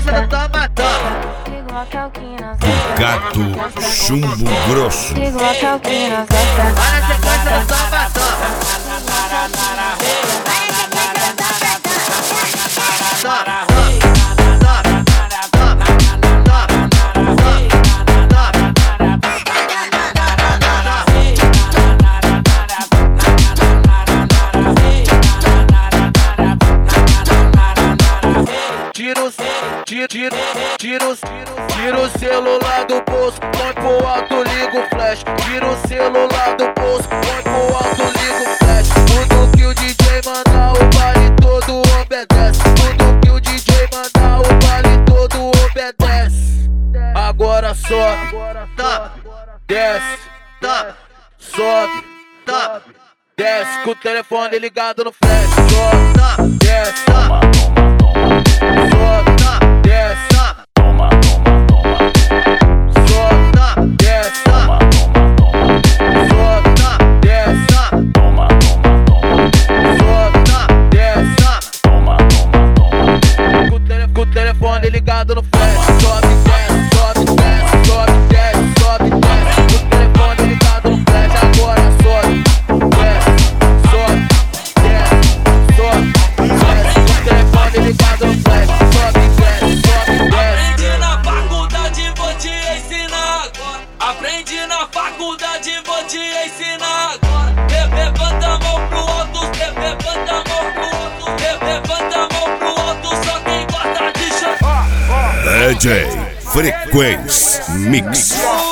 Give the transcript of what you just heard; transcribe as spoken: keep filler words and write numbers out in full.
sequência do toma, toma. Gato Chumbo Grosso. Vai na sequência do toma, toma. Tira o, tira, tira, tira o, tira o celular do bolso, põe pro alto, liga o flash. Tira o celular do bolso, põe pro alto, liga o flash. Tudo que o D J mandar, o baile todo obedece. Tudo que o D J mandar, o baile todo obedece. Agora sobe, tá, desce, tá, sobe, tá, desce. Com o telefone ligado no flash. Sobe, tá, desce, tá. Sobe, tá, desce, tá. Toma, toma, toma. Sobe, tá, desce, tá. Sobe, tá, desce, tá. Toma, toma, toma. Sobe, tá, desce, tá. Toma, toma, toma. Com o tele, com o telefone ligado no flash. Sobe, desce, sobe, desce, sobe, desce, sobe, desce. Com o telefone ligado no flash. Agora sobe, desce, sobe, desce, sobe, desce. Com o telefone ligado no flash. Aprendi na faculdade, vou te ensinar agora. Levanta a mão pro alto, levanta a mão pro alto, levanta a mão pro alto, só quem gosta de chamar. D J Frequência Mix.